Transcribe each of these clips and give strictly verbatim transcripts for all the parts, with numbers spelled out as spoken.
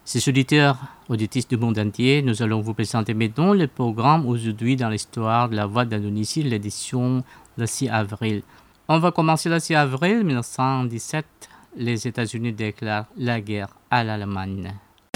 Chers auditeurs, auditrices du monde entier, nous allons vous présenter maintenant le programme aujourd'hui dans l'histoire de la Voix d'Indonésie, l'édition le six avril. On va commencer le six avril mille neuf cent dix-sept. Les États-Unis déclarent la guerre à l'Allemagne.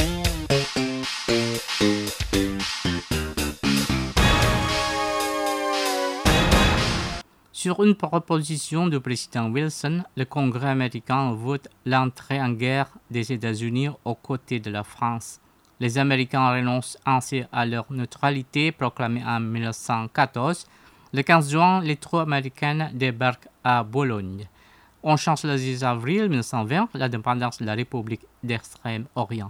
Sur une proposition du président Wilson, le Congrès américain vote l'entrée en guerre des États-Unis aux côtés de la France. Les Américains renoncent ainsi à leur neutralité proclamée en mille neuf cent quatorze. Le quinze juin, les troupes américaines débarquent à Bologne. On change le dix avril mille neuf cent vingt, l'indépendance de la République d'Extrême-Orient.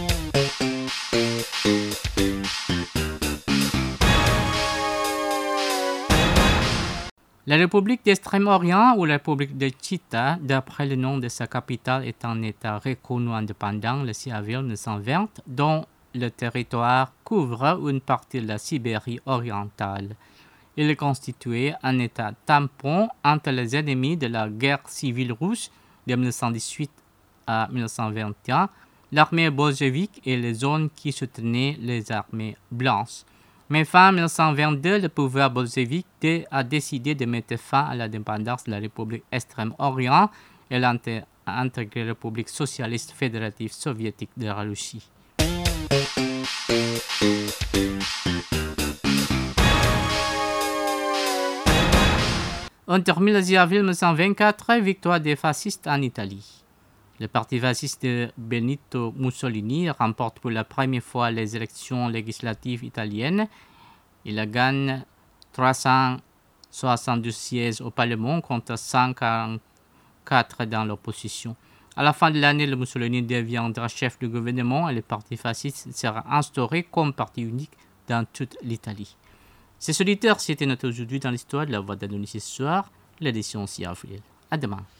La République d'Extrême-Orient ou la République de Chita, d'après le nom de sa capitale, est un État reconnu indépendant le six avril mille neuf cent vingt, dont le territoire couvre une partie de la Sibérie orientale. Il est constitué un État tampon entre les ennemis de la guerre civile russe de mille neuf cent dix-huit à mille neuf cent vingt et un, l'armée bolchevique et les zones qui soutenaient les armées blanches. Mais fin mille neuf cent vingt-deux, le pouvoir bolchevique a décidé de mettre fin à l'indépendance de la République Extrême-Orient et l'a intégré la République socialiste fédérative soviétique de la Russie. On termine le dix avril mille neuf cent vingt-quatre, victoire des fascistes en Italie. Le parti fasciste de Benito Mussolini remporte pour la première fois les élections législatives italiennes. Il gagne trois cent soixante-douze sièges au Parlement contre cent quarante-quatre dans l'opposition. À la fin de l'année, le Mussolini deviendra chef du gouvernement et le parti fasciste sera instauré comme parti unique dans toute l'Italie. Ces auditeurs, c'était notre aujourd'hui dans l'histoire de la Voix d'Indonésie ce soir, l'édition six avril. À demain.